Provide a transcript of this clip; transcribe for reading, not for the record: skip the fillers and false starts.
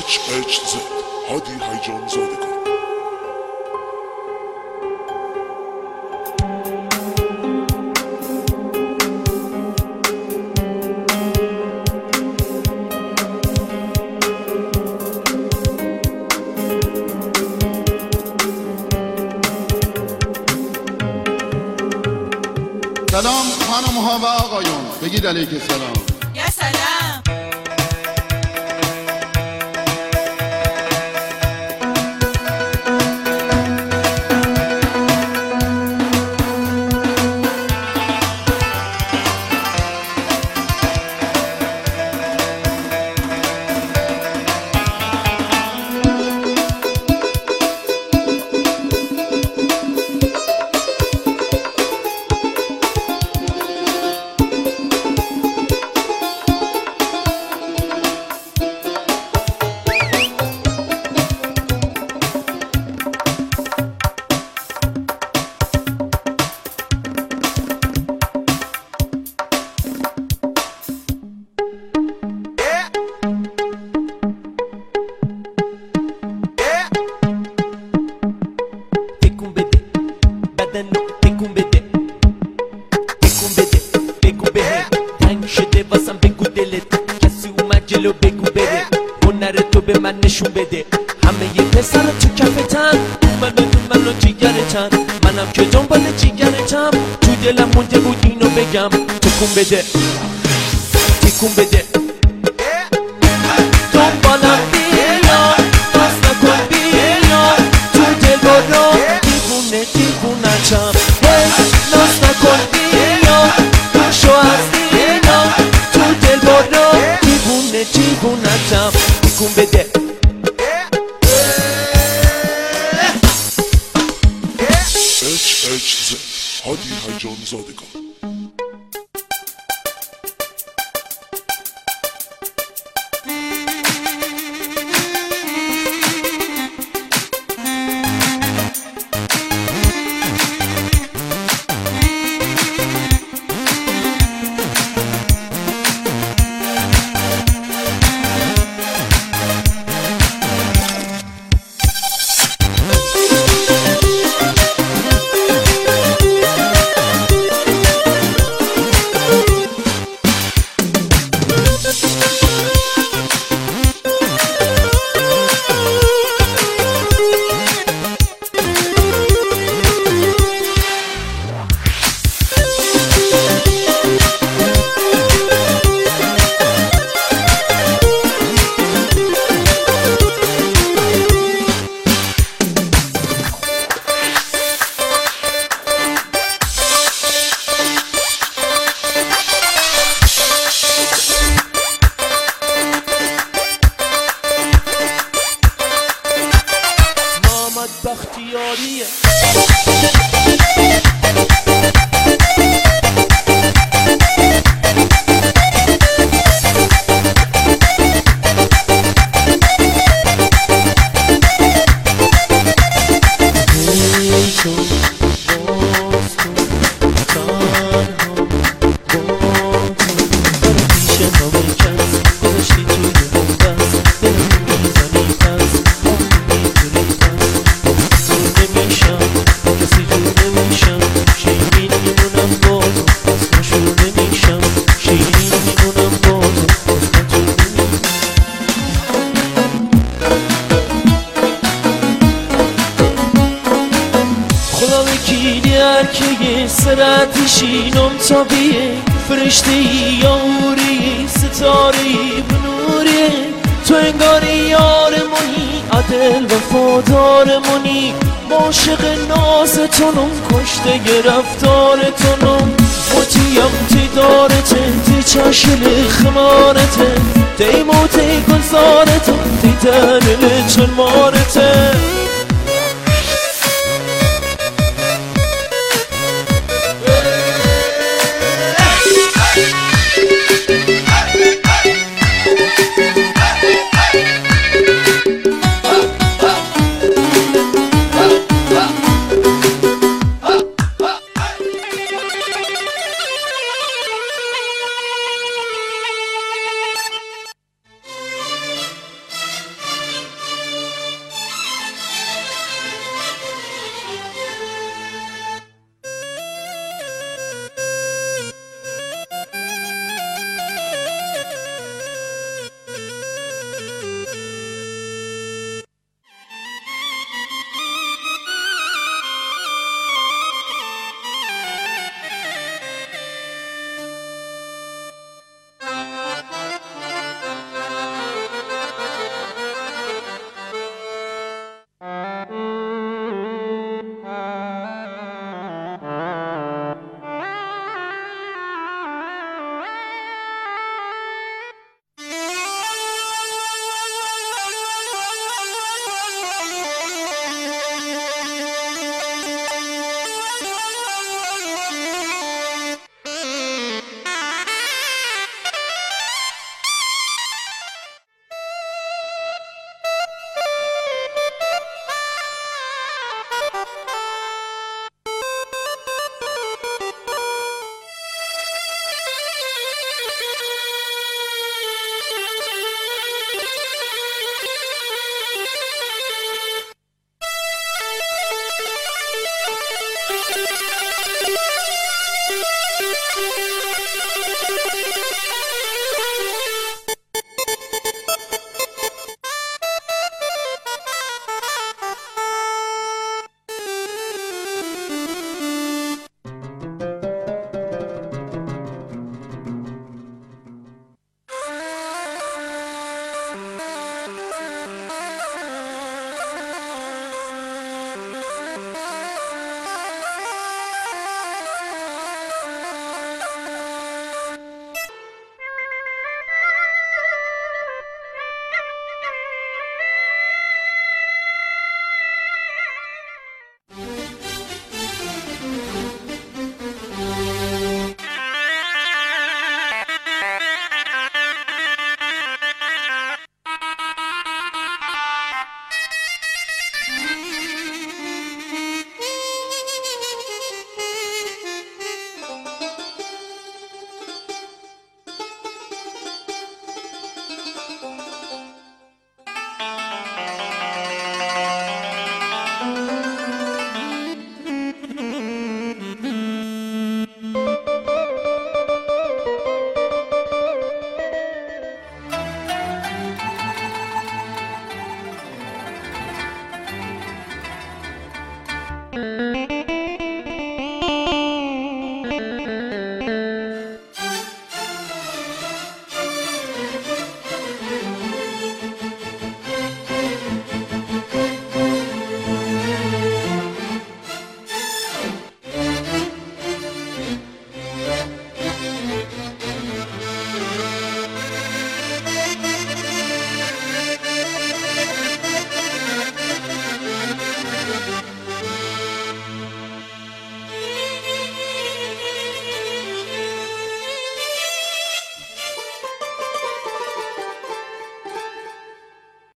HHZ هادی هیجان زادگان. سلام خانم‌ها و آقایون، بگید علیک السلام. یا سلام. جلو بگو بره هنر تو به من نشون بده همه یه پسر تو کفتن منو جیگرتن منم که دنبال جیگرتم تو دلم مونده بود اینو بگم تکون بده تکون بده دنبالم بیا باز نکن بیا تو دل برو دیوونه دیوونتم ناز نکن بیا شو از دینا تو دل برو دیوونتم تکون بده HHZ هادی هیجان زادگان. بختیاریه که یه سرعتشینم تا بیه فرشته یاری ستاره بنوره تو انگاری یارمونی عدل وفادارمونی عاشق نازتونم کشته رفتارتونم مطیم تی دارته تی چشل خمارته تی موتی گلزارتون تی دلل چرمارته